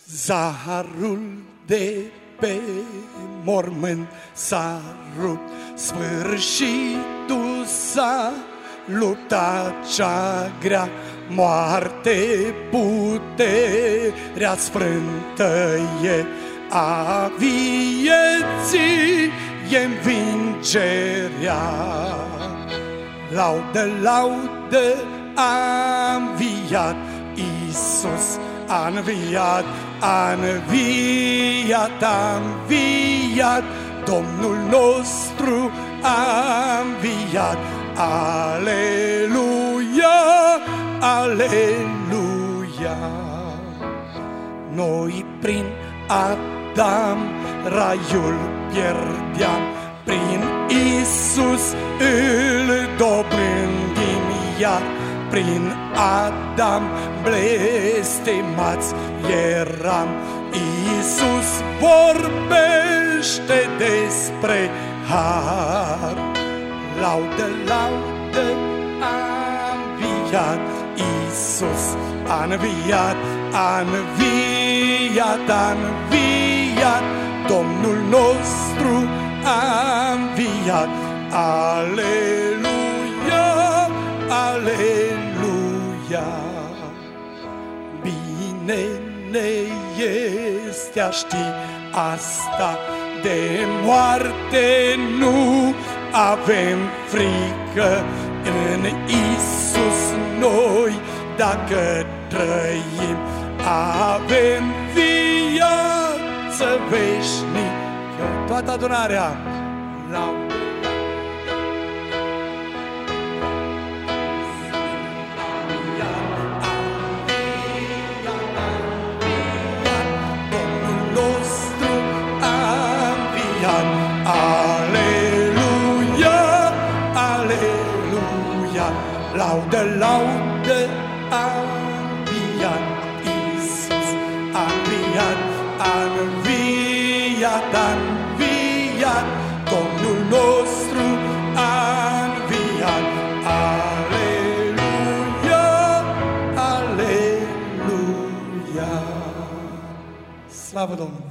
Zaharul de pe mormânt s-a rupt, sfârșitul s-a luptat cea grea, moarte puterea sfântă e a vieții, e învingerea. Laudă, laudă, a înviat Iisus, a înviat, a înviat, a înviat, Domnul nostru a înviat. Aleluia, aleluia. Noi prin Adam raiul pierdeam, prin Iisus îl dobândim iar. Prin Adam blestemați eram, Iisus vorbește despre har. Laudă, laudă, a înviat Iisus, a înviat, a înviat, a înviat, Domnul nostru a înviat. Aleluia, aleluia. Bine ne este a ști asta, de moarte nu avem frică. În Iisus noi, dacă trăim, avem viață veșnică. Toată adunarea laudă. Laudă, laudă, a înviat Iisus, a înviat, a înviat, a înviat, Domnul nostru a înviat. Aleluia, aleluia. Slavă Domnului!